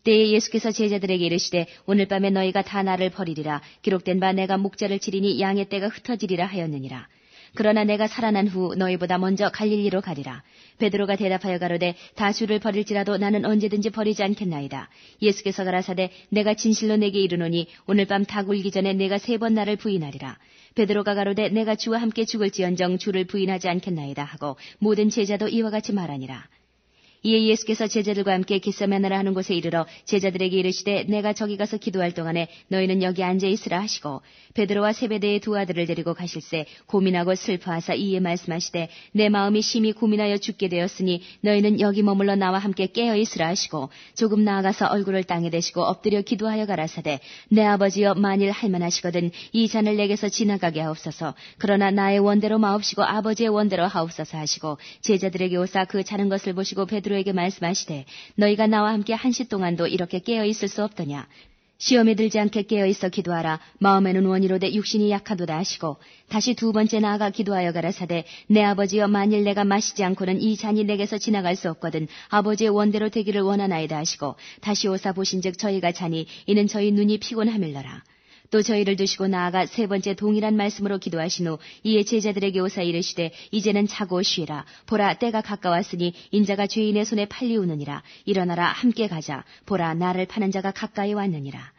때에 예수께서 제자들에게 이르시되 오늘 밤에 너희가 다 나를 버리리라. 기록된 바 내가 목자를 치리니 양의 떼가 흩어지리라 하였느니라. 그러나 내가 살아난 후 너희보다 먼저 갈릴리로 가리라. 베드로가 대답하여 가로되 다 주를 버릴지라도 나는 언제든지 버리지 않겠나이다. 예수께서 가라사대 내가 진실로 내게 이르노니 오늘 밤 닭 울기 전에 내가 3번 나를 부인하리라. 베드로가 가로되 내가 주와 함께 죽을지언정 주를 부인하지 않겠나이다 하고 모든 제자도 이와 같이 말하니라. 이에 예수께서 제자들과 함께 겟세마네라 하는 곳에 이르러 제자들에게 이르시되 내가 저기 가서 기도할 동안에 너희는 여기 앉아 있으라 하시고 베드로와 세베대의 2 아들을 데리고 가실새 고민하고 슬퍼하사 이에 말씀하시되 내 마음이 심히 고민하여 죽게 되었으니 너희는 여기 머물러 나와 함께 깨어 있으라 하시고 조금 나아가서 얼굴을 땅에 대시고 엎드려 기도하여 가라사대 내 아버지여 만일 할만하시거든 이 잔을 내게서 지나가게 하옵소서. 그러나 나의 원대로 마옵시고 아버지의 원대로 하옵소서 하시고 제자들에게 오사 그 자는 것을 보시고 베드로에게 말씀하시되 너희가 나와 함께 1시 동안도 이렇게 깨어 있을 수 없더냐. 시험에 들지 않게 깨어 있어 기도하라. 마음에는 원이로되 육신이 약하도다 하시고 다시 2번째 나아가 기도하여 가라사대 내 아버지여 만일 내가 마시지 않고는 이 잔이 내게서 지나갈 수 없거든 아버지의 원대로 되기를 원하나이다 하시고 다시 오사 보신즉 저희가 자니 이는 저희 눈이 피곤함일러라. 또 저희를 두시고 나아가 3번째 동일한 말씀으로 기도하신 후 이에 제자들에게 오사 이르시되 이제는 자고 쉬라. 보라 때가 가까웠으니 인자가 죄인의 손에 팔리우느니라. 일어나라 함께 가자. 보라 나를 파는 자가 가까이 왔느니라.